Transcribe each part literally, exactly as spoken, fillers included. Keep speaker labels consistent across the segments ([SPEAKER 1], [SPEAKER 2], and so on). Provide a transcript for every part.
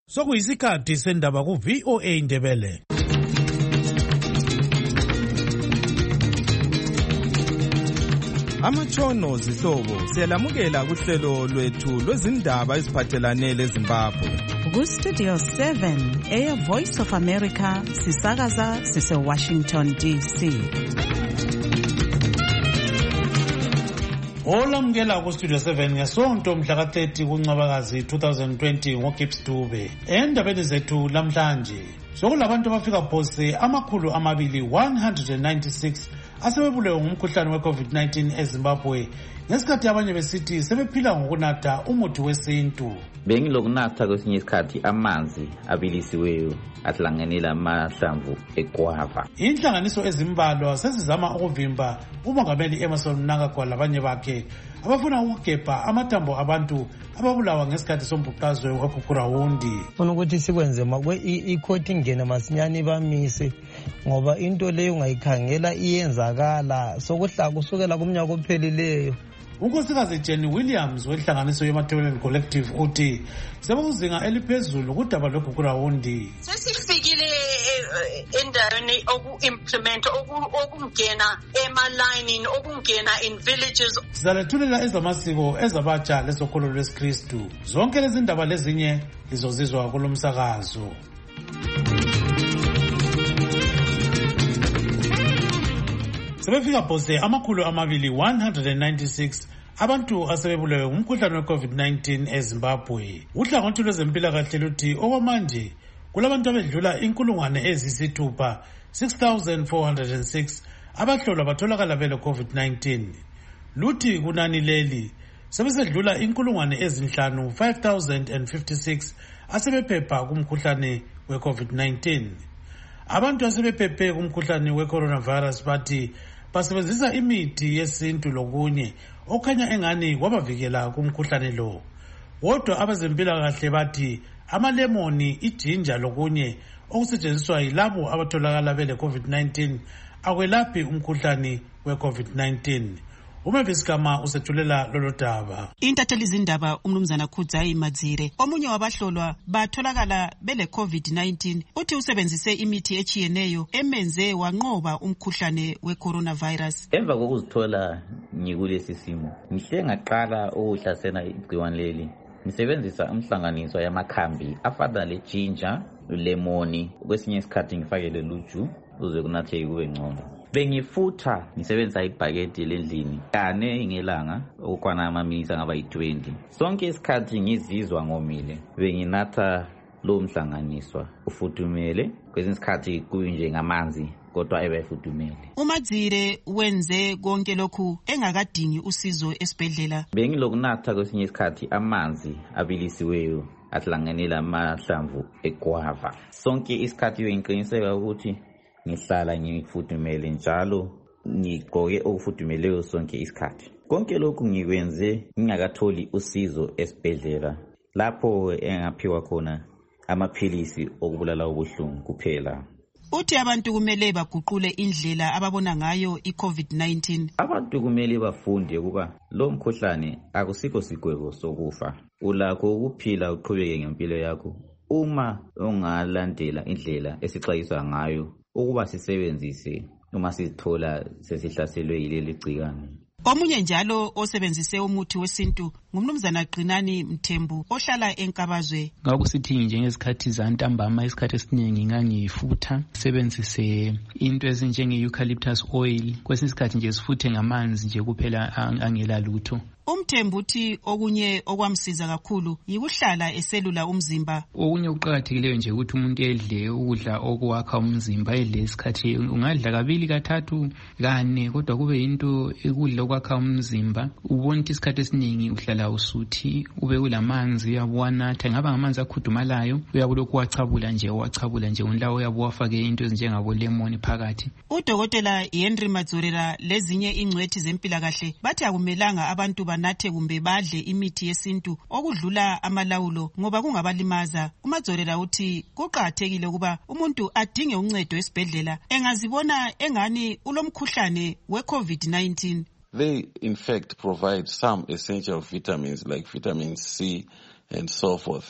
[SPEAKER 1] Sokuyisikhathi sendaba ku V O A Ndebele.
[SPEAKER 2] Amatshono zihlobo siyalamukela kuhlelo lwethu lwezindaba eziphathelane leZimbabwe.
[SPEAKER 3] Ku Studio seven eya Voice of America sisakaza sise Washington D C.
[SPEAKER 1] Olamukela ku Studio seven ngesonto mhla ka thirty kuNcwabakazi twenty twenty ngoGibbs Dube. Endabeni zethu lamhlanje sokulabantu abafika phose amakhulu amabili one hundred ninety-six asebebulewe ngumkhuhlane we-COVID nineteen eZimbabwe ngesikhathi abanye besithi sebephila ngokunatha umuthi wesintu.
[SPEAKER 4] Bengilokunatha kwesinye isikhathi amanzi abilisiweyo ahlanganela amahlamvu egwava.
[SPEAKER 1] Inhlanganiso ezimbalwa sezizama ukuvimba umongameli Emmerson Mnangagwa labanye bakhe abafuna ukugebha amathambo abantu ababulawa ngesikhathi sombhuqazwe wePhuphurawundi.
[SPEAKER 5] Funa ukuthi sikwenze makwe ikhoti ingene masinyane bamise ngoba into leyo ungayikhangela iyenzakala sokuhla kusukela kumnyaka ophelileyo.
[SPEAKER 1] Unkosikazi Jenny Williams wenhlanganiso yeMathebeleni Collective uthi sebekuzinga eliphezulu kudaba lwePhuphurawundi.
[SPEAKER 6] Sesifikile endaweni oku-implement okungena ema-lining okungena in villages.
[SPEAKER 1] Sizalethulela ezamasiko ezabatsha lezokholo lwesikristu. Zonke lezi ndaba lezinye lizozizwa kulo msakazo. Sebefika phose amakhulu amabili one hundred ninety-six abantu asebebulewe ngumkhuhlane we-COVID nineteen eZimbabwe. Uhlangothi lwezempilakahle luthi okwamanje kulabantu abedlula inkulungwane ezisithupha six thousand four hundred six abahlolwa batholakala bele COVID nineteen. Luthi kunani leli sebesedlula inkulungwane ezinhlanu five thousand fifty-six asebephepha kumkhuhlane we-COVID nineteen. Abantu asebephephe kumkhuhlane we-coronavirus bathi basebenzisa imithi yesintu lokunye okhanya engani kwabavikela kumkhuhlane lo. Kodwa abezempilakahle bathi amalemoni, ijinja lokunye okusetshenziswa yilabo abatholakala bele COVID nineteen akwelaphi umkhuhlane we-COVID nineteen. Umavis Kama usethulela lolo daba.
[SPEAKER 7] Intatheli zindaba umnumzana Khudzayi Madzire omunye wabahlolwa batholakala bele COVID nineteen uthi usebenzise imithi echiyeneyo emenze wanqoba umkhuhlane we-coronavirus.
[SPEAKER 4] Emva kokuzithola ngikulesi simo ngihle ngaqala ukuhlasela igciwane leli ngisebenzisa umhlanganiso yamakhambi afana le-ginger, lemoni, kwesinye isikhathi ngifakele luju uze kunatheke kube ngcono. Bengifutha ngisebenzisa ibhakede lendlini kane ngelanga okwana amaminitsi angaba yi-twenty. Sonke isikhathi ngizizwa ngomile benginatha lo mhlanganiswa ufuthumele kwesinye isikhathi kunje ngamanzi kodwa ebefuthumele.
[SPEAKER 7] uMadzire wenze konke lokhu engakadingi usizo esibhedlela.
[SPEAKER 4] Bengilokunatha kwesinye isikhathi amanzi abilisiweyo ahlanganela amahlamvu egwava. Sonke isikhathi bengiqiniseka ukuthi ngihlala ngifudumele njalo ngigqoke okufudumeleyo sonke isikhathi. Konke lokhu ngikwenze ngingakatholi usizo esibhedlela lapho engaphiwa khona amaphilisi okubulala ubuhlungu kuphela.
[SPEAKER 7] Uthi abantu kumele baguqule indlela ababona ngayo i-COVID nineteen.
[SPEAKER 4] Abantu kumele bafunde ukuba lo mkhuhlane akusikho sigwebo sokufa. Ulakho ukuphila uqhubeke ngempilo yakho uma ungalandela indlela esixwayiswa ngayo ukuba sisebenzise uma sizithola sesihlaselwe yileli gcikwane.
[SPEAKER 7] Omunye njalo osebenzise umuthi wesintu ngumnumzana Qinani Mthembu ohlala eNkabazwe.
[SPEAKER 8] Ngakusithi njengesikhathi zantambama isikhathi esiningi ngangifutha sebenzise into ezinjenge eucalyptus oil kwesinye isikhathi nje sifuthe ngamanzi nje kuphela angela lutho.
[SPEAKER 7] Umthembu uthi okunye okwamsiza kakhulu yikuhlala eselula umzimba.
[SPEAKER 8] Okunye ukuqhakathekileyo nje ukuthi umuntu edle ukudla okwakha umzimba, edle isikhathi ungadla kabili kathathu kane kodwa kube into ukudla okwakha umzimba. Ubona ukuthi isikhathi esiningi uhlala usuthi ube kulamanzi uyabuwanatha ngaba ngamanzi akhudumalayo uyabulokhu wachabula nje wachabula nje unlawo uyabuwafake into ezinjengabo lemon phakathi.
[SPEAKER 7] Udokotela Henry Madzorera lezinye ingcwethi zempilakahle bathi akumelanga abantu banathe kumbe badle imithi yesintu okudlula amalawulo ngoba kungabalimaza. uMadzorera uthi kuqhakathekile ukuba umuntu adinge uncedo esibhedlela engazibona engani ulomkhuhlane we-COVID nineteen.
[SPEAKER 9] They in fact provide some essential vitamins like vitamin C and so forth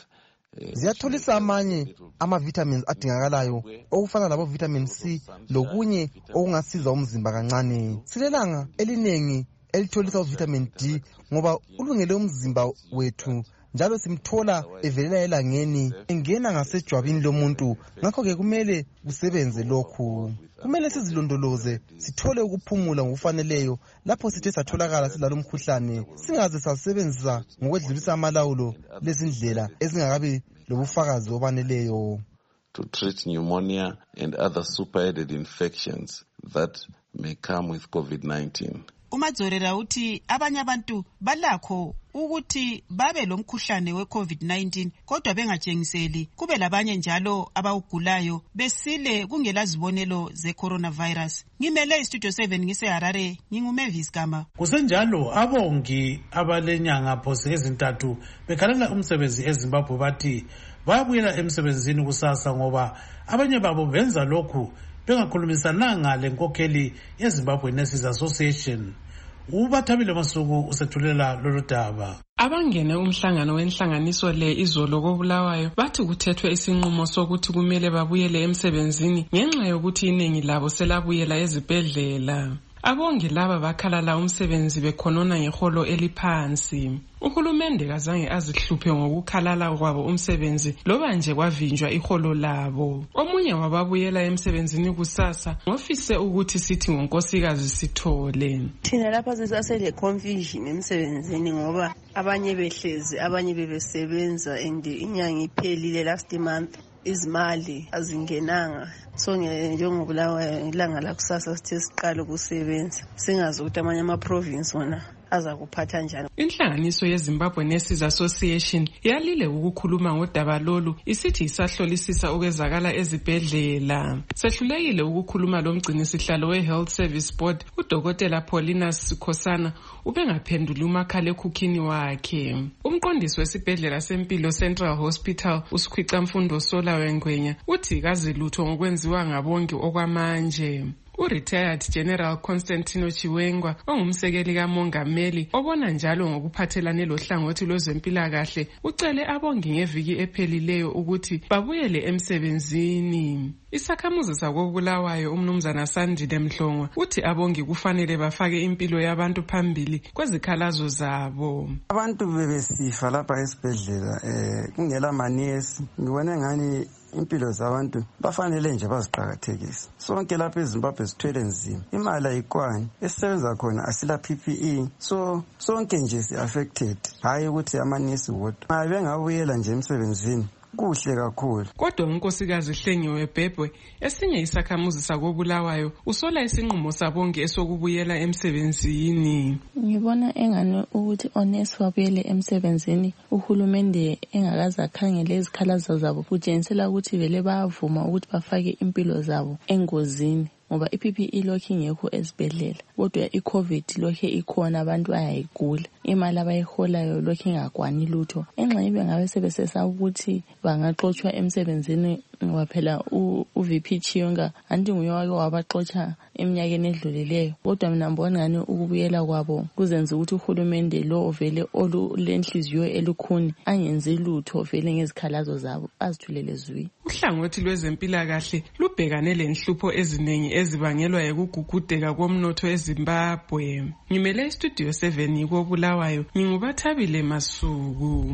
[SPEAKER 9] ziyatholisa amanye ama-vitamins adingakalayo okufana labo-vitamin C lokunye okungasiza umzimba kancane. Silelanga eliningi elitholisa u-vitamin D ngoba ulungele umzimba wethu njalo simthola evelela elangeni engena ngasejwabini lomuntu. Ngakho-ke kumele kusebenze lokhu. Kumele sizilondoloze sithole ukuphumula ngokufaneleyo lapho sithe satholakala silalo mkhuhlane, singaze sasebenzisa ngokwedlulisa amalawulo lezindlela ezingakabi lobufakazi obaneleyo.
[SPEAKER 10] To treat pneumonia and other super-added infections that may come with COVID nineteen.
[SPEAKER 7] Umadzorera uthi abanye abantu balakho ukuthi babe lomkhuhlane we-COVID nineteen kodwa bengatshengiseli, kube labanye njalo abawugulayo besile kungela zibonelo ze-coronavirus. Ngimele istudio seven ngise-Harare, nginguMavis Gama.
[SPEAKER 1] Kusenjalo abongi abalenyanga phose ezintathu bekhalela umsebenzi eZimbabwe bathi bayabuyela emsebenzini kusasa ngoba abanye babo benza lokhu bengakhulumisananga lenkokheli yeZimbabwe Nurses Association. Ubathabile Masuku usethulela lolu daba.
[SPEAKER 11] Abangene umhlangano wenhlanganiso le izolo koBulawayo bathi kuthethwe isinqumo sokuthi kumele babuyele emsebenzini ngenxa yokuthi iningi labo selabuyela ezibhedlela. Abongi laba bakhalala umsebenzi bekhonona ngeholo eliphansi. Uhulumende kazange azihluphe ngokukhalala kwabo umsebenzi loba nje kwavinjwa iholo labo. Omunye wababuyela emsebenzini kusasa ngofise ukuthi sithi ngonkosikazi Sithole.
[SPEAKER 12] Thina lapha sisasele confusion emsebenzini ngoba abanye behlezi abanye bebesebenza and inyanga iphelile last month. Izimali azingenanga, so njengobulawayo ilanga lakusasa sithe siqala ukusebenza singazi ukuthi amanye ama-province wona aza kuphatha njani.
[SPEAKER 11] Inhlanganiso yeZimbabwe Nurses Association yalile ukukhuluma ngodaba lolu isithi isahlolisisa okwezakala ezibhedlela. Sehlulekile ukukhuluma lomgcinisihlalo we-Health Service Board uDokotela Paulinus Sikhosana ubengaphenduli umakhalekhukhini wakhe. Umqondisi wesibhedlela sempilo Central Hospital uSikhwica Mfundo Sola Wengwenya uthi kazilutho ngokwenziwa ngabongi okwamanje. U-Retired General Constantino Chiwengwa ongumsekeli kamongameli obona njalo ngokuphathelane lohlangothi lwezempilakahle ucele abongi ngeviki ephelileyo ukuthi babuyele emsebenzini. Isakhamuzi sakoBulawayo umnumzana Sandile Mhlongwa uthi abongi kufanele bafake impilo yabantu phambili kwezikhalazo zabo.
[SPEAKER 13] Abantu bebesifa lapha esibhedlela eh kungela manesi ngibone ngani impilo zabantu bafanele nje baziqhakathekise. Sonke lapha eZimbabwe sithwele nzima, imali ayikwani, esisebenza khona asila P P E, so sonke nje si affected, hayi ukuthi amanesi wodwa. Mabe ngabuyela nje emsebenzini kuhle kakhulu.
[SPEAKER 11] Kodwa unkosikazi Hlengiwe Bhebhe esinye isakhamuzi sakoBulawayo usola isinqumo sabongi esokubuyela emsebenzini.
[SPEAKER 14] Ngibona engane ukuthi onesi wabuyele emsebenzini uhulumende engakaza khangele izikhalazo zabo kutshengisela ukuthi vele bayavuma ukuthi bafake impilo zabo engozini ngoba i-P P E lokhu ingekho esibhedlela kodwa i-COVID lokhu ikhona abantu ayayigula imali abayiholayo lokhu ingakwani lutho enxa ibe ngabe sebesesa ukuthi bangaxoshwa emsebenzini ngoba phela u-V P Chiyonga anti nguye wake wabaxotsha eminyakeni edlulileyo kodwa mina ngibona ngani ukubuyela kwabo kuzenza ukuthi uhulumende lo vele olulenhliziyo elukhuni angenzi lutho vele ngezikhalazo zabo azithulele zwi.
[SPEAKER 11] Uhlangothi lwezempilakahle lubhekane lenhlupho eziningi ezibangelwa yikugugudeka komnotho eZimbabwe. Ngimele istudio seven koBulawayo ngingubathabile Masuku.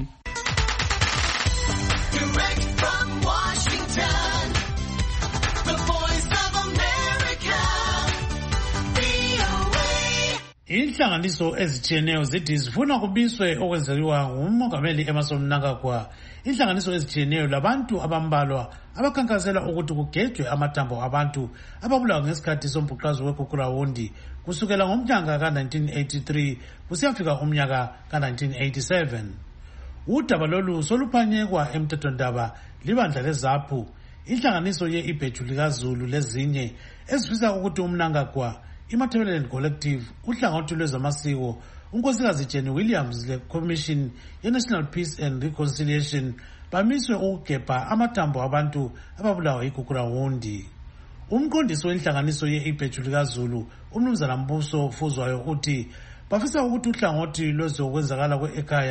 [SPEAKER 15] Direct from Washington, the voice of America, V O A.
[SPEAKER 1] Inhlanganiso ezitshiyeneyo zithi zifuna kubiswe okwenziwa ngumongameli Emmerson Mnangagwa. Inhlanganiso ezitshiyeneyo labantu abambalwa abakhankasela ukuthi kugejwe amathambo abantu ababulawa ngesikhathi sombhuqazo weGugurawundi kusukela ngomnyaka ka nineteen eighty-three kusiyafika umnyaka ka nineteen eighty-seven. Udaba lolu soluphanyekwa emthethwandaba libandla leZAPHU, inhlanganiso ye-Ibheju likaZulu lezinye ezifisa ukuthi uMnangagwa, iMatabeleland Collective, uhlangothi lwezamasiko, unkosikazi Jenny Williams le-Commission ye-National Peace and Reconciliation bamiswe ukugebha amathambo abantu ababulawa yiGugurawundi. Umqondisi wenhlanganiso ye-Ibheju likaZulu, umnumzana Mbuso Fuzwayo uthi bafisa ukuthi uhlangothi lwezokwenzakala kwe-ekhaya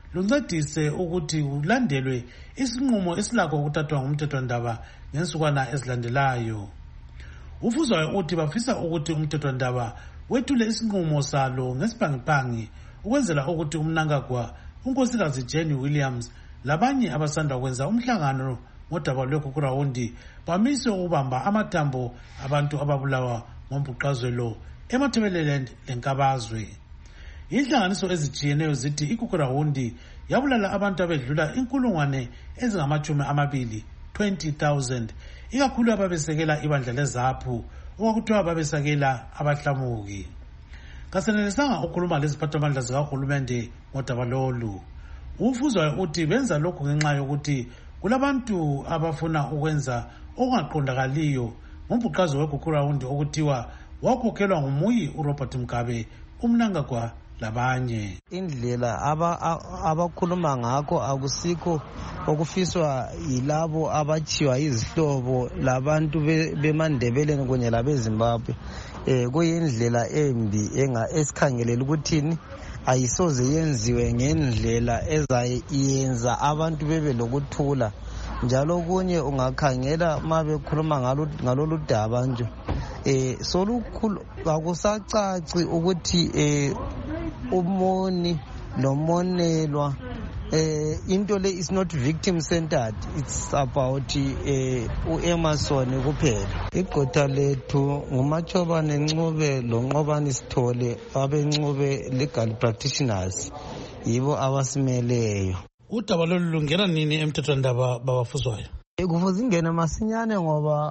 [SPEAKER 1] luncedise ukuthi kulandelwe isinqumo esilakho ukuthathwa ngumthethwandaba ngensukwana ezilandelayo. Ufuzwayo uthi bafisa ukuthi umthethwandaba wethule isinqumo salo ngesiphangi ukwenzela ukuthi uMnangagwa, unkosikazi Jenny Williams labanye abasanda kwenza umhlangano ngodaba lwekhukurawundi bamise ukubamba amathambo abantu ababulawa ngombhuqazwe eMatabeleland lenkabazwe. Inhlanganiso ezitshiyeneyo zithi ikhukurawundi yabulala abantu abedlula inkulungwane ezingamachumi amabili twenty thousand, ikakhulu ababesekela ibandla leZAPU okwakuthiwa babesekela abahlamuki. Kasenelisanga ukukhuluma leziphathamandla zikahulumende ngodaba lolu. Ufuzwayo uthi benza lokhu ngenxa yokuthi kulabantu abafuna ukwenza okungaqondakaliyo ngombhuqazwe wekhukurawundi okuthiwa wakhokhelwa ngumuyi uRobert Mugabe, uMnangagwa labanye.
[SPEAKER 5] Indlela abakhuluma ngakho akusikho okufiswa yilabo abachiwa izihlobo labantu beMandebeleni kunye labeZimbabwe. Eh kuyindlela embi enga esikhangelela ukuthini ayisoze yenziwe ngendlela ezayenza abantu bebe lokuthula. Njalo kunye ungakhangela mabekhuluma ngalolu daba nje eh solukhulu akusacaci ukuthi eh umoni nomonelwa eh into le is not victim centered, it's about eh uEmmerson kuphela. Igqotha lethu ngumachobane Ncube loNqobani Sithole abeNcube legal practitioners yibo abasimeleyo.
[SPEAKER 1] Udaba lolu lungena nini emthethwandaba babafuzwayo?
[SPEAKER 5] Kufuze ingene masinyane ngoba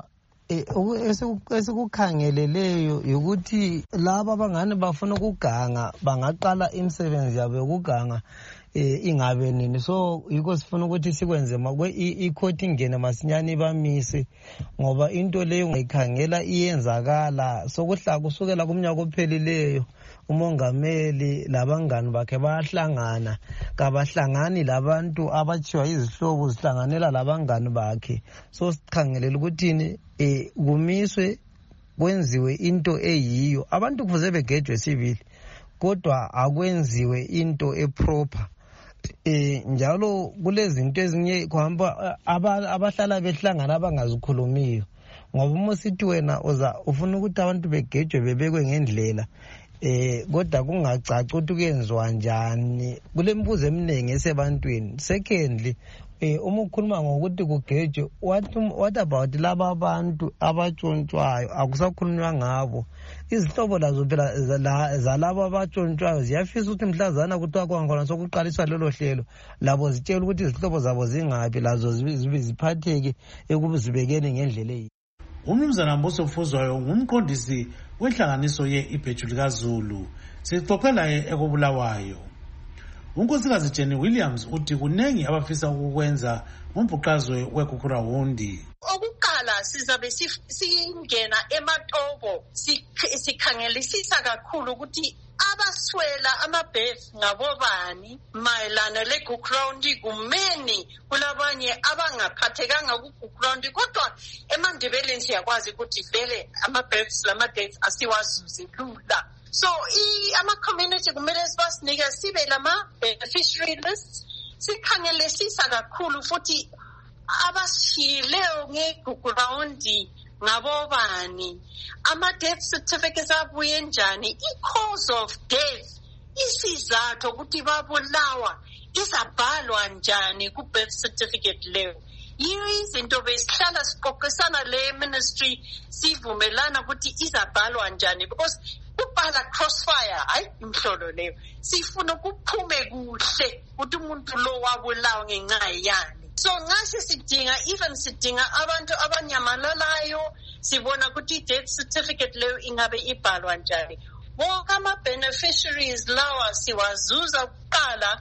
[SPEAKER 5] esikukhangeleleyo ukuthi laba abangane bafuna ukuganga bangaqala imisebenzi yabo yokuganga ingabe nini. So yiko sifuna ukuthi sikwenze makwe icourt ingene masinyane bamise ngoba into leyo ngayikhangela iyenzakala sokuhla kusukela kumnyaka ophelileyo umongameli labangani bakhe bayahlangana kabahlangani labantu abachiwa izihlobo zihlanganela labangani bakhe. So sikhangelela ukuthi eh kumiswe kwenziwe into eyiyo. Abantu kufuze begejwe sibili kodwa akwenziwe into eproper. Eh njalo kulezinto ezinye kuhamba abahlala behlangana abangazikhulumiyo ngoba uma sithi wena uza ufuna ukuthi abantu begejwe bebekwe ngendlela eh kodwa kungacaci ukuthi kuyenzwa njani. Kulembuzo eminingi esebantwini. Secondly eh uma ukhuluma ngokuthi kugejwe what what about laba abantu abatshontshwayo akusakhulunywa ngabo. Izihlobo lazo phela zalabo abatshontshwayo ziyafisa ukuthi mhlazana kuthiwa kwangona sokuqaliswa lelo hlelo labo zitshela ukuthi izihlobo zabo zingaphi lazo zibe ziphatheke ekubizibekeni ngendlela eyi.
[SPEAKER 1] Umnumzana Mbuso Mfuzwayo ngumqondisi wenhlanganiso ye-Ibheju likaZulu. Sixoxela ekubulawayo. Unkosikazi Jenny Williams uthi kunengi abafisa ukukwenza ngombhuqazwe wekhukurawundi.
[SPEAKER 6] Okuqala sizabe singena eMatobo sikhangelisisa kakhulu ukuthi abaswela amabhef ngabobani mayelana lekhukurawundi kumeni kulabanye abangaphathekanga kukhukurawundi kodwa eMandebeleni siyakwazi ukuthi vele amabhefs lama-dates asiwazuze lula. So ama-community kumele sibasinike sibe lama-beneficiary lists sikhangelisisa kakhulu futhi abashileyo ngekhukurawundi ngabobani, ama-death certificates abuye njani, i-cause of death, isizathu ukuthi babulawa izabhalwa njani ku-birth certificate leyo. Yiyo izinto besihlala siqoqisana le-ministry sivumelana ukuthi izabhalwa njani because kubhala crossfire hayi imhlolo leyo. Sifuna kuphume kuhle ukuthi umuntu lo wabulawa ngenxa yani. So ngase sidinga even sidinga abantu abanyamalalayo sibona ukuthi death certificate leyo ingabe ibhalwa njani. Wonke ama-beneficiaries lawa siwazuza kuqala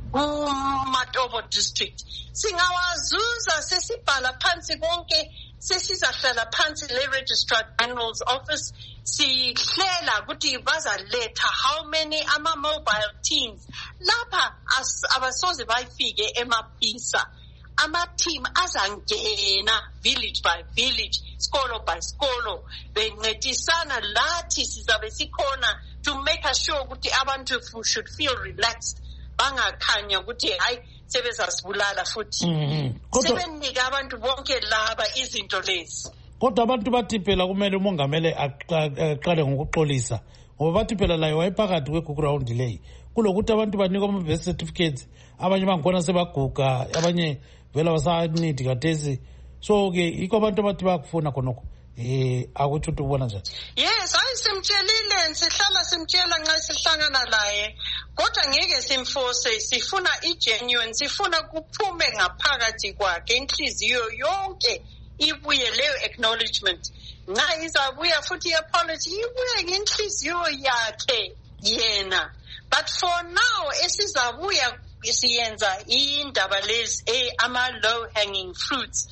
[SPEAKER 6] kuMatobo district. Singawazuza sesibhala phansi konke sesizahlala phansi le-registrar general's office sihlela ukuthi bazaletha how many ama-mobile teams lapha abasoze bayifike emapisa. Ama-team azangena village by village, skolo by skolo, bencedisana lathi sizabe sikhona to make sure ukuthi abantu should feel relaxed bangakhanya ukuthi hayi sebezasibulala futhi sebenika abantu bonke laba izinto lezi.
[SPEAKER 1] Kodwa abantu bathi phela kumele umongameli aqale ngokuxolisa ngoba bathi phela layo wayephakathi kwe-ground lay kulokuthi abantu banikwa ama-birth certificates abanye bangikhona sebaguga abanye vele basanidi kathesi so-ke yikho abantu abathi bayakufuna khonokho um akuthi uthi ubona njani.
[SPEAKER 6] Yes, hayi simtshelile sihlala simtshela nxa sihlangana laye kodwa ngeke simforce, sifuna i-genuine, sifuna kuphume ngaphakathi kwakhe inhliziyo yonke ibuye leyo acknowledgement. Nxa izabuya futhi i-apology ibuye ngenhliziyo yakhe yena. But for now esizabuya siyenza indaba lezi eh ama low hanging fruits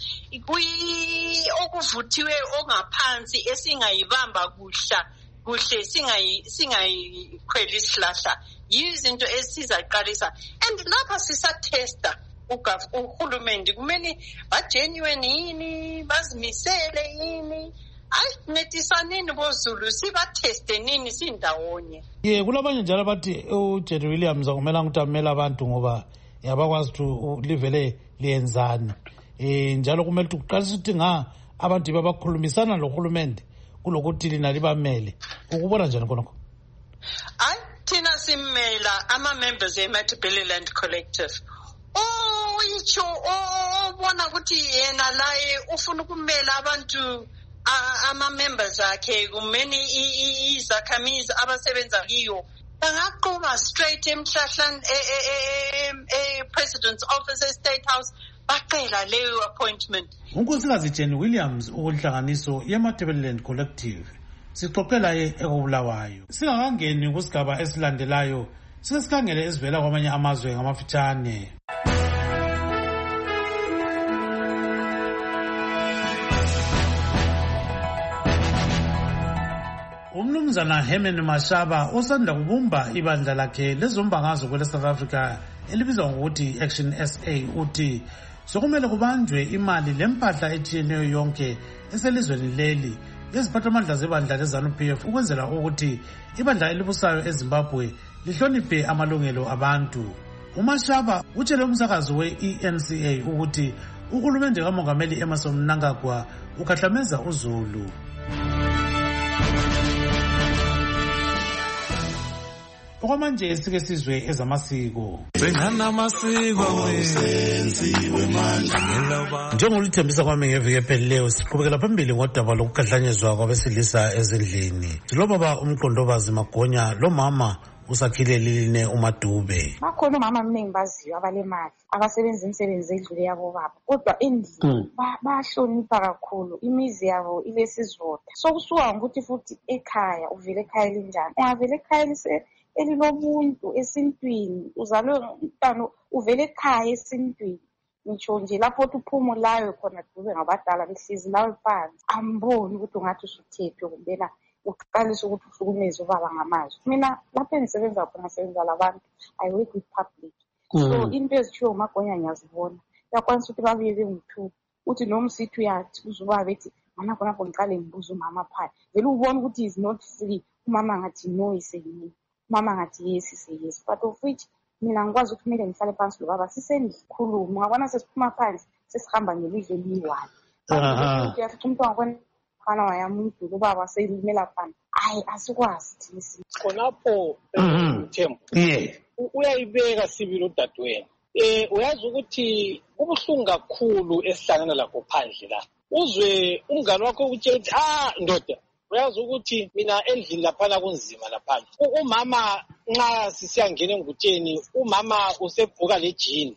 [SPEAKER 6] kuyi okuvuthiwe ongaphansi esingayibamba kuhla kuhle singayi singayikhwela isihlahla yizinto esizaqalisa and lapha sisatesta uhulumende kumele ba genuine yini bazimisele yini ayinetisaneni bozulu sibatheste nini sindawonye.
[SPEAKER 1] Ye kulabanye njalo abathi uJerry Williams akumela ukuthi amela abantu ngoba yabakwazi ukuthi livele liyenzani eh njalo kumele ukuthi uqalise ukuthi nga abantu babakhulumisana lohulumende kulokuthi lina libamele ukubona njani khonokho.
[SPEAKER 6] Ay thina simmela ama members e Matabeleland Collective oh icho obona ukuthi yena laye ufuna ukumela abantu ama-members akhe kumeni izakhamizi abasebenza kiyo bangaquma straight emhlahlani e-president's office e-state house baqela leyo appointment.
[SPEAKER 1] unkosikazi Jenny Williams ukunhlanganiso ye-Matabeleland Collective sixoxela ye ekubulawayo. Singakangeni kusigaba esilandelayo sesikhangele ezivela kwamanye amazwe ngamafitshane. Umnumzana Herman Mashaba osanda kubumba ibandla lakhe lezombangazwe kwele South Africa elibizwa ngokuthi Action S A uthi sokumele kubanjwe imali lempahla etshiyeneyo yonke eselizweni leli eziphathamandla zebandla leZANU P F ukwenzela ukuthi ibandla elibusayo eZimbabwe lihloniphe amalungelo abantu. uMashaba utshele umsakazi we-E N C A ukuthi uhulumende kamongameli Emmerson Mnangagwa ukhahlameza uZulu. Okwamanje sike sizwe ezamasiko. Njengolithembisa kwami ngeviki ephelileyo siqhubekela phambili ngodaba lokukhahlanyeziwa kwabesilisa ezindlini. Silobaba uMqondobazi Magonya lo mama usakhile liline uMadube.
[SPEAKER 16] Bakhona umama mningi baziyo abalemali abasebenza imisebenzi edlule yabo baba kodwa endlini bahlonipha kakhulu imizi yabo ilesizotha. Sokusuka ukuthi futhi ekhaya uvele ekhaya linjani ungavele ekhaya lise elilobuntu esintwini uzalwe umntwana uvele ekhaya esintwini ngitsho nje lapho uphumulayo khona dube ngabadala behlezi lawe phansi amboni ukuthi ungathi usuthethwe kumbela uqalisa ukuthi uhlukumeze ubaba ngamazwi. Mina lapho engisebenza khona sebenza labantu I work with public so into ezithiwa uMagonya ngiyazibona yakwanisa ukuthi babuye bengu-two uthi noma usithi uyathi uzubaba ethi mana khonapho ngiqale ngibuza umama phaya vele ubona ukuthi is not free umama ngathi no iseyini mama ngathi yes ise yes but of which mina ngikwazi ukuthi kumele ngihlale phansi lo baba sisendlikhuluma ngabona sesiphuma phansi sesihamba ngelizwe liyi-one uyafica umuntu angabona khana wayamuntu lo baba selimela phansi hayi asikwazi thina
[SPEAKER 17] khonapho Thembu uyayibeka sibili udadewenu um uyazi ukuthi kubuhlungu kakhulu esihlangana lakho phandle la uzwe umngane wakho ukutshela ukuthi ah ndoda uyazi ukuthi mina endlini laphana kunzima laphana umama nxa sisiyangena engutsheni umama usevuka lejini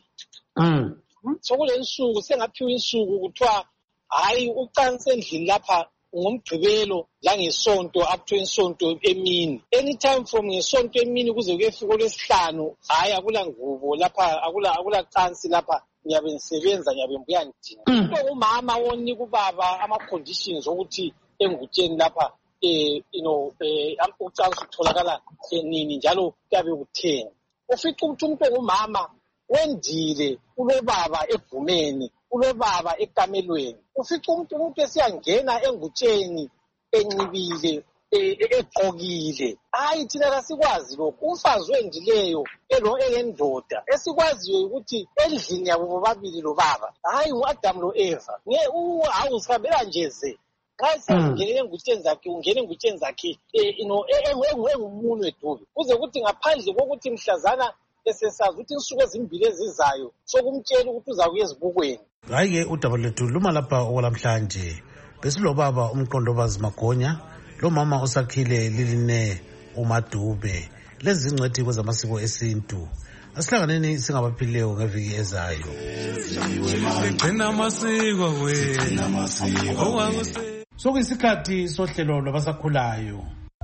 [SPEAKER 17] sokule nsuku sengaphiwa insuku kuthiwa hayi ucansi endlini lapha ngomgqibelo langesonto up to isonto emini anytime from ngesonto emini kuze kuyefika olwesihlanu hayi akula ngubo lapha akula akula cansi lapha ngiyabe ngisebenza ngiyabe ngibuya ngidina kube umama wonika ubaba ama-conditions okuthi engutsheni lapha eh you know eh ucansi utholakala nini njalo kuyabe kutheni ufica ukuthi umuntu ongumama wendile ulobaba egumeni ulobaba ekamelweni ufica umuntu umuntu esiyangena engutsheni encibile egqokile. Hayi thina kasikwazi lokho. Umfazi wendileyo elo elendoda esikwaziyo ukuthi endlini yabo bobabili lo baba. Hayi uAdam lo Eva. Nge awuzihambela nje ze. Xa singene engutsheni zakhe ungene engutsheni zakhe ino engumunwe edubi. Kuze ukuthi ngaphandle kokuthi mhlazana esesazi ukuthi insuku ezimbili ezizayo sokumtshela ukuthi uzakuya ezibukweni.
[SPEAKER 1] Hayi ke udaba lethu luma lapha okwalamhlanje. Besilobaba umqondobazi Magonya, lo mama usakhile liline uMadube. Lezi zingcwethi kwezamasiko esintu. Asihlanganeni singabaphilileyo ngeviki ezayo.
[SPEAKER 15] Sigcina amasiko wena.
[SPEAKER 1] Sokuyisikhathi sohlelo lwabasakhulayo.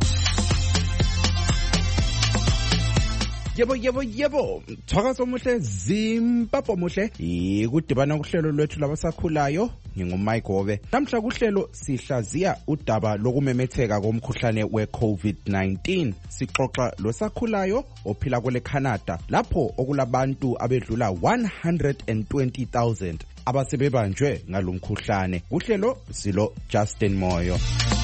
[SPEAKER 18] Yebo yebo yebo Thakazo muhle Zimbabwe muhle ikudibana kuhlelo lwethu labasakhulayo nginguMayigobe. Namhla kuhlelo sihlaziya udaba lokumemetheka komkhuhlane we-COVID nineteen. Sixoxa losakhulayo ophila kwele Canada lapho okulabantu abedlula one hundred twenty thousand abasebebanjwe ngalomkhuhlane. Kuhlelo silo Justin Moyo.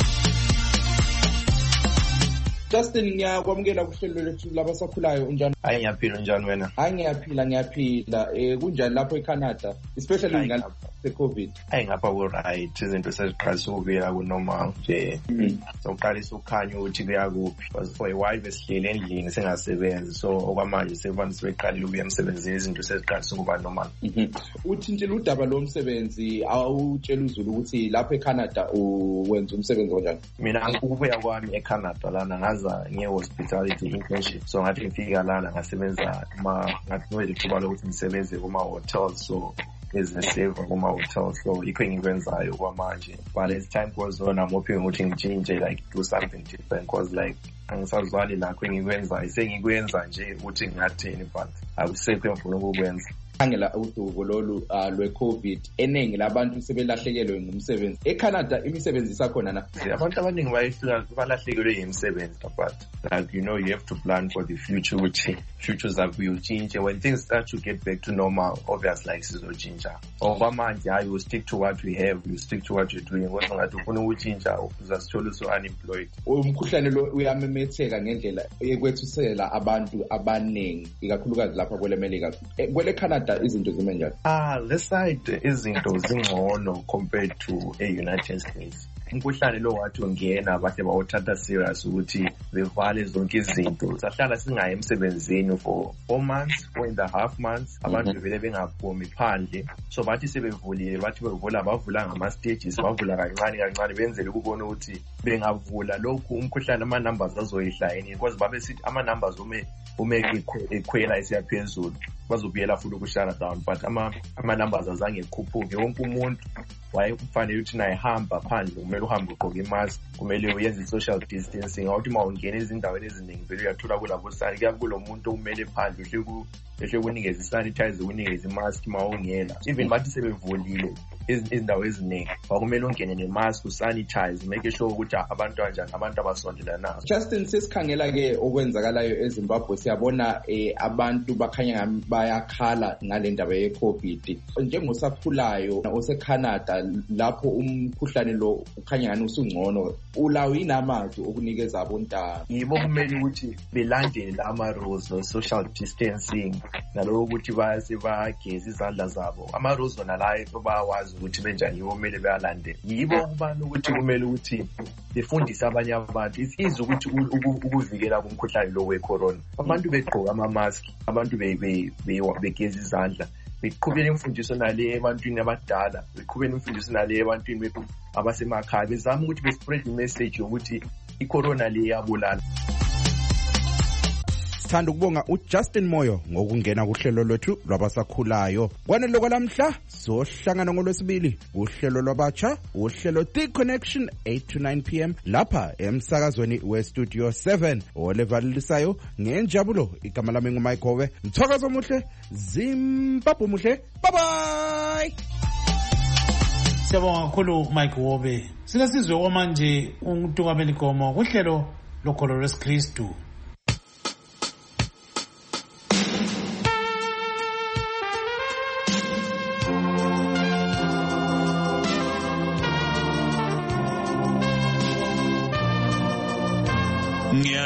[SPEAKER 18] Justin, ngiyakwamukela kuhlelo lethu labasakhulayo. Unjani?
[SPEAKER 19] Hayi ngiyaphila, njani wena?
[SPEAKER 18] Hayi ngiyaphila ngiyaphila. Eh kunjani lapho eCanada, especially ngale COVID?
[SPEAKER 19] Hayi ngapha ku right, izinto seziqalisa ukubuyela ku normal nje. Soqalisa ukukhanya ukuthi kuyakuphi. Because for a while besihlele endlini singasebenzi, so okwamanje sebantu sebeqalile ukuya emsebenzini, izinto seziqalisa ukuba normal.
[SPEAKER 18] Uthintile udaba lo msebenzi, awutshela uzulu ukuthi lapho eCanada uwenza umsebenzi onjani?
[SPEAKER 19] Mina ukubuya kwami eCanada lana ngaza nge-hospitality internship, so ngathi ngifika lana ngasebenza ngathi noyile thuba lokuthi ngisebenze kuma-hotels, so ezeseva kuma-hotels, so ikho engikwenzayo kwamanje. But as time goes on, I'm hoping ukuthi ngitshintshe, like do something different, because like angisazwani lakho engikwenzayo, sengikwenza nje ukuthi ngingathini, but akusekho engifuna ukukwenza.
[SPEAKER 18] Khangela udubo lolu lwe-COVID, eningi labantu sebelahlekelwe ngumsebenzi. ECanada imisebenzi isakhona na?
[SPEAKER 19] Abantu abaningi bayifika balahlekelwe yimisebenzi, but like you know you have to plan for the future, which future zakho uyochintshe. When things start to get back to normal, obvious like sizochintsha. Okwamanje hayi you stick to what we have, you stick to what you're doing. Kodwa ngathi ufuna ukuchintsha uzasithola so unemployed.
[SPEAKER 18] Umkhuhlane lo uyamemetheka ngendlela ekwethusela abantu abaningi, ikakhulukazi lapha kwele Melika. Kwele Canada izinto zime njani?
[SPEAKER 19] Ah, this side izinto zingcono compared to e-United States. Umkhuhlane lo wathi ungena bahle bawuthatha serious ukuthi bevale zonke izinto. Sahlala singaye emsebenzini for four months, four and a half months. Abantu vele bengaphumi phandle. So bathi sebevulile, bathi bevula bavula ngama stages, bavula kancane kancane benzele ukubona ukuthi bengavula lokhu umkhuhlane ama numbers azoyihla yini, because babe sithi ama numbers ume ume ekhwela esiyaphezulu bazobuyela futhi ukushara down, but ama ama numbers azange ekhuphuke. Wonke umuntu wayefanele ukuthi naye hamba phandle, kumele uhambe ugqoke imask, kumele uyenze social distancing. Awuthi mawungena ezindaweni eziningi vele uyathola kulabo sani kuyakulo muntu umele phandle uhle ku ehle kunikeza isanitizer, kunikeza imask mawungena. Even bathi sebevulile izindawo eziningi bakumele ungene nemask usanitize, make sure ukuthi abantu kanjani abantu abasondelana.
[SPEAKER 18] Justin, sesikhangela ke okwenzakalayo eZimbabwe, siyabona eh, abantu bakhanya bayakhala ngale ndaba ye-COVID. Njengosakhulayo oseCanada lapho umkhuhlane lo ukhanya ngani usungcono, ulawo yini amazwi okunikeza abontanga?
[SPEAKER 19] Yibo kumele ukuthi belandele ama rules no social distancing, naloko ukuthi base bageze izandla zabo. Ama rules nalayo bawazi ukuthi benjani, yibo kumele beyalandela. Yibo kubani ukuthi kumele ukuthi befundise abanye abantu. It's easy ukuthi ukuvikela kumkhuhlane lo we-corona. Abantu begqoka ama mask, abantu begeze izandla, beqhubela imfundiso nale ebantwini abadala, beqhubela imfundiso nale ebantwini bethu abasemakhaya, bezama ukuthi bespread i-message yokuthi i-corona le iyabulala.
[SPEAKER 18] Sithanda ukubonga uJustin Moyo ngokungena kuhlelo lwethu lwabasakhulayo. Kwanele kwalamhla sohlangana ngolwesibili uhlelo lwabatsha, uhlelo The Connection eight to nine p m lapha emsakazweni we Studio seven. Olevalisayo ngenjabulo, igama lami nguMayigobe. Mthakazo muhle, Zimbabwe muhle. Bye bye.
[SPEAKER 1] Siyabonga kakhulu Mayigobe. Singasizwe omanje uNtungameli Gomo kuhlelo lokholo lwesikristu.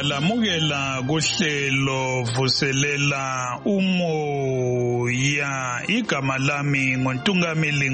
[SPEAKER 20] Ngiyalamukela kuhlelo vuselela umoya igama lami ngoNtungameli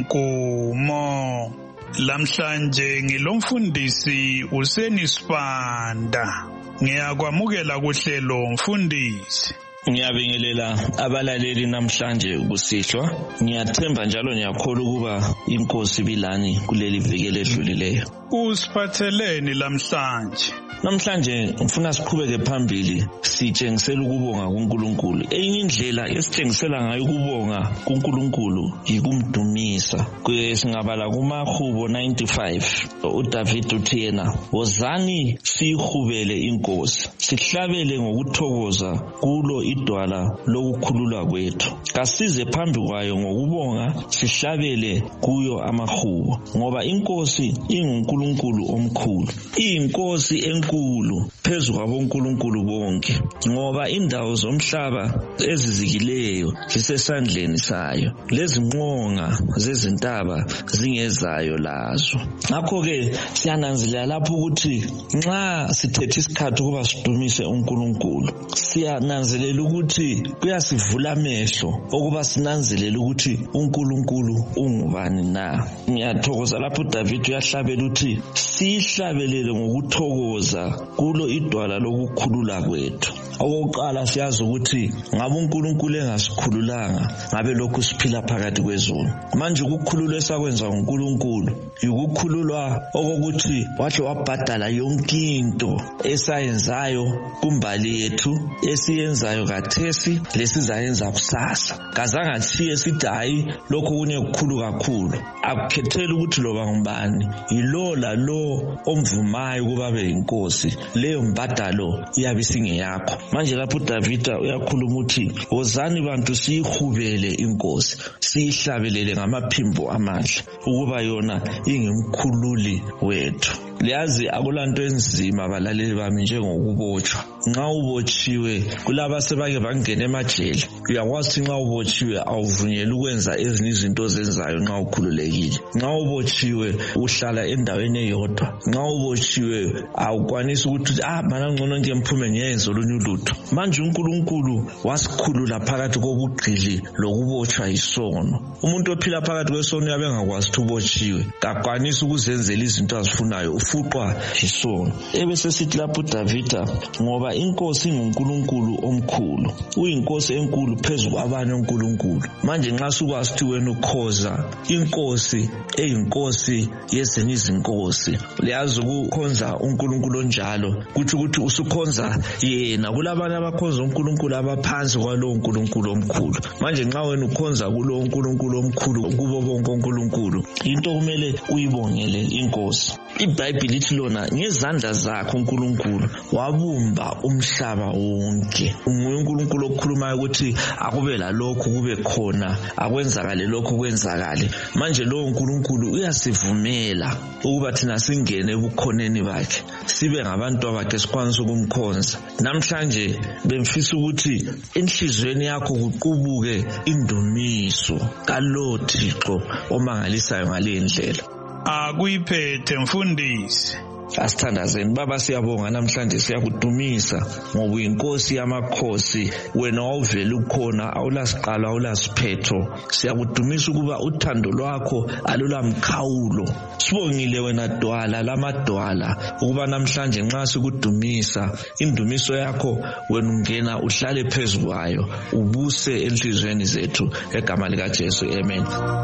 [SPEAKER 20] Nkumo. Lamhlanje ngilomfundisi Useni Sibanda. Ngiyakwamukela kuhlelo mfundisi.
[SPEAKER 21] Ngiyabingelela abalaleli namhlanje kusihlwa. Ngiyathemba njalo ngiyakholwa ukuba inkosi bilani kuleli viki eledlulileyo.
[SPEAKER 20] Usiphatheleni lamhlanje?
[SPEAKER 21] Namhlanje ngifuna siqhubeke phambili sitshengisela ukubonga kuNkulunkulu. Enye indlela esitshengisela ngayo ukubonga kuNkulunkulu yikumdumisa. Kuye singabala kumaHubo ninety-five uDavid uthi yena, wozani siyihubele inkosi, sihlabele ngokuthokoza kulo idwala lokukhululwa kwethu. Kasize phambi kwayo ngokubonga, sihlabele kuyo amahubo, ngoba inkosi inguNkulunkulu omkhulu, iyinkosi enkulu phezu kwabonkulunkulu bonke, ngoba indawo zomhlaba ezizikileyo zisesandleni sayo, lezinqonga zezintaba zingezayo lazo. Ngakho-ke siyananzelela lapho ukuthi nxa sithethe isikhathi ukuba sidumise uNkulunkulu, siyananzelela ukuthi kuyasivula amehlo ukuba sinanzelele ukuthi uNkulunkulu ungubani na. Ngiyathokoza lapho uDavid uyahlabela uthi sihlabelele ngokuthokoza kulo idwala lokukhulula kwethu. Okokuqala siyazi ukuthi ngabe uNkulunkulu engasikhululanga ngabe lokhu siphila phakathi kwezoni. Manje ukukhululwa esakwenza uNkulunkulu ukukhululwa okokuthi wahle wabhadala yonke into esayenzayo kumbali yethu, esiyenzayo kathesi lesizayenza kusasa. Kazange athiye sithi hayi lokho kunye kukhulu kakhulu. Akukhetheli ukuthi loba ngubani, yilo lalo omvumayo ukuba be inkosi, leyo mbadalo iyabe singeyakho. Manje lapho uDavida uyakhuluma uthi wozani bantu siyihubele inkosi, siyihlabelele ngamaphimbo amahle ukuba yona ingumkhululi wethu. Liyazi akulanto enzima abalaleli bami njengokubotshwa. Nxa ubotshiwe kulaba sebake bangena emajele, uyakwazi nxa ubotshiwe awuvunyelwa ukwenza ezinye izinto ozenzayo nxa ukhululekile. Nxa ubotshiwe uhlala endaweni eyodwa. Nxa ubotshiwe awukwanisi ukuthi ah mana ngcono nje mphume ngiyenze olunye ulutho. Manje uNkulunkulu wasikhulula phakathi kobugqili lokubotshwa isono. Umuntu ophila phakathi kwesono uyabe engakwazi ukuthi ubotshiwe, kakwanisi ukuzenzela izinto azifunayo, ufuqwa isono. Ebese sithi lapho uDavida, ngoba inkosi inguNkulunkulu omkhulu, uyinkosi enkulu phezu kwabanye uNkulunkulu. Manje nxa sukwazi ukuthi wena ukhoza inkosi eyinkosi yezinye izinkosi, liyazi ukukhonza uNkulunkulu onjalo kuthi ukuthi usukhonza yena. Kulabanye abakhonza uNkulunkulu abaphansi kwalowo uNkulunkulu omkhulu. Manje nxa wena ukhonza kulowo uNkulunkulu omkhulu kubo bonke uNkulunkulu, into kumele uyibongele inkosi. IBhayibheli lithi lona ngezandla zakhe uNkulunkulu wabumba umhlaba wonke. Nguye uNkulunkulu okhulumayo ukuthi akube lalokho kube khona, akwenzakale lokho kwenzakale. Manje lowo uNkulunkulu uyasivumela ukuba thina singene ebukhoneni bakhe, sibe ngabantu abakhe sikwanisa ukumkhonza. Namhlanje bemfisa ukuthi enhlizweni yakho kuqubuke indumiso kalo Thixo omangalisayo ngale ndlela.
[SPEAKER 20] Akuyiphethe mfundisi.
[SPEAKER 21] Asithandazeni baba, siyabonga namhlanje, siyakudumisa ngoba uyinkosi yamakhosi, wena wawuvela ukhona, awulasiqalo awulasiphetho. Siyakudumisa ukuba uthando lwakho alulamkhawulo. Sibongile wena dwala lamadwala ukuba namhlanje nxa sikudumisa, indumiso yakho wena ungena uhlale phezu kwayo, ubuse enhlizweni zethu egama lika Jesu, amen.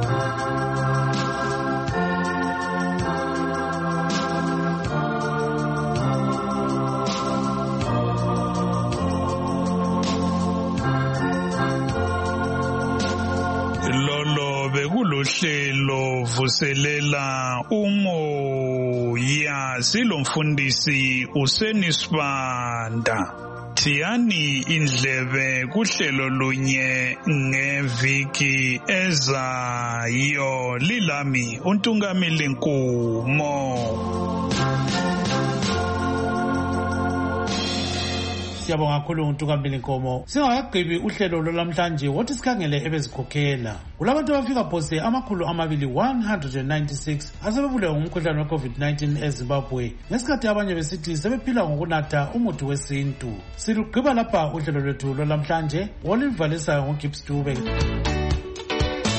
[SPEAKER 20] Hlelo vuselela umoya silomfundisi Useni Sibanda. Thiyani indlebe kuhlelo lunye ngeviki ezayo. Lilami uNtungameli Nkumo.
[SPEAKER 1] Siyabonga kakhulu uNtukambili Nkomo. Singakagqibi uhlelo lolwamhlanje wothi sikhangele ebezikhokhela. Kulabantu abafika phose amakhulu amabili one hundred ninety-six asebebulewe ngumkhuhlane we-COVID nineteen eZimbabwe ngesikhathi abanye besithi sebephila ngokunatha umuthi wesintu. Silugqiba lapha uhlelo lwethu lolwamhlanje olivalisayo ngoGibbs Dube.